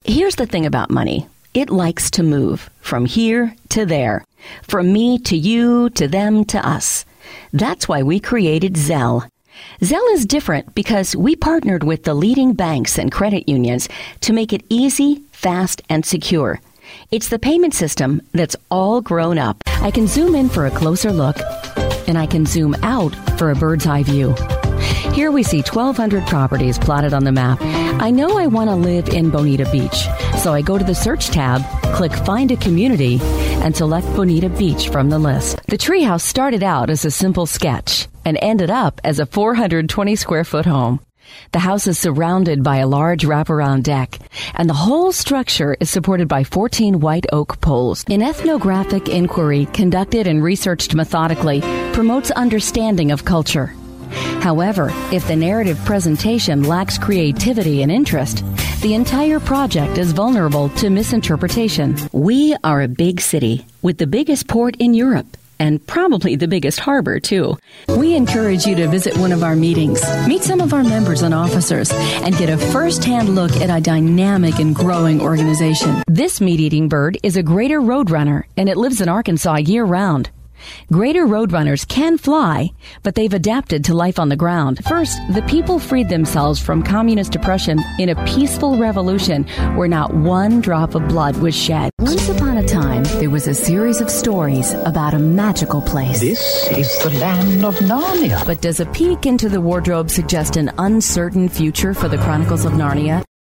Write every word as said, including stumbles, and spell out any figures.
Here's the thing about money. It likes to move from here to there, from me to you, to them to us. That's why we created Zelle. Zelle is different because we partnered with the leading banks and credit unions to make it easy, fast, and secure. It's the payment system that's all grown up. I can zoom in for a closer look, and I can zoom out for a bird's eye view. Here we see twelve hundred properties plotted on the map. I know I want to live in Bonita Beach, so I go to the search tab, click Find a Community, and select Bonita Beach from the list. The treehouse started out as a simple sketch and ended up as a four hundred twenty square foot home. The house is surrounded by a large wraparound deck, and the whole structure is supported by fourteen white oak poles. An ethnographic inquiry conducted and researched methodically promotes understanding of culture. However, if the narrative presentation lacks creativity and interest, the entire project is vulnerable to misinterpretation. We are a big city with the biggest port in Europe. And probably the biggest harbor, too. We encourage you to visit one of our meetings, meet some of our members and officers, and get a first-hand look at a dynamic and growing organization. This meat-eating bird is a greater roadrunner, and it lives in Arkansas year-round. Greater roadrunners can fly, but they've adapted to life on the ground. First, the people freed themselves from communist oppression in a peaceful revolution where not one drop of blood was shed. Once upon a time, there was a series of stories about a magical place. This is the land of Narnia. But does a peek into the wardrobe suggest an uncertain future for the Chronicles of Narnia?